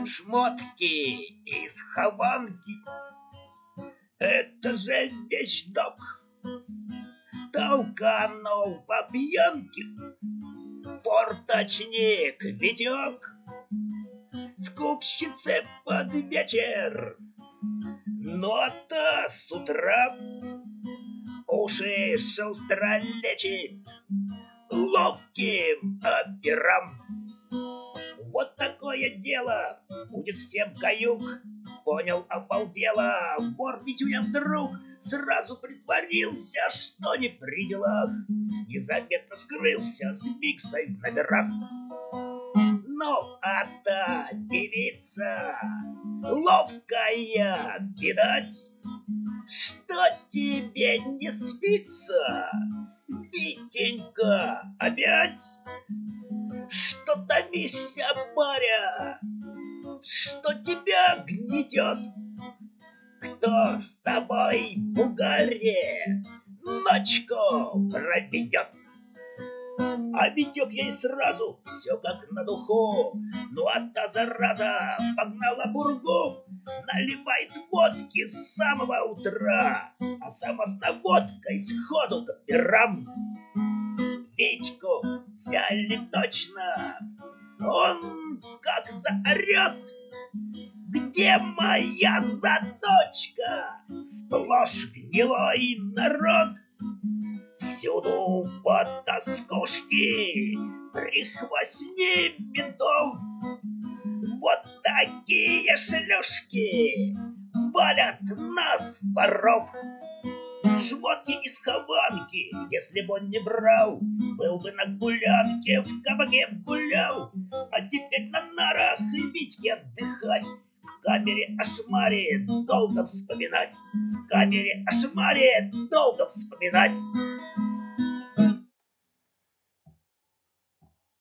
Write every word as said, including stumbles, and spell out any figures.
Шмотки из Хованки — это же вещдок. Толканул по пьянке форточник Витек. Скупщице под вечер, но та с утра уши шустро лечит ловким операм. Вот такое дело, будет всем каюк. Понял, обалдело, вор Витюня вдруг сразу притворился, что не при делах. Незаметно скрылся с биксой в номерах. Ну, а та девица ловкая, видать, что тебе не спится, Витенька, опять? Что томишься, паря, что тебя гнетет? Кто с тобой в угаре ночку проведет? А Витек ей сразу все как на духу. Ну а та зараза погнала бургу. Наливает водки с самого утра, а сама с наводкой сходу к пирам. Витьку взяли точно. Он как заорет: где моя заточка? Сплошь гнилой народ. Всюду потаскушки, прихвостни ментов. Вот такие шлюшки валят нас, воров. Шмотки из Хованки, если бы он не брал, был бы на гулянке, в кабаке гулял. А теперь на нарах и Витьке отдыхать. В камере Ашмари долго вспоминать. В камере Ашмари долго вспоминать.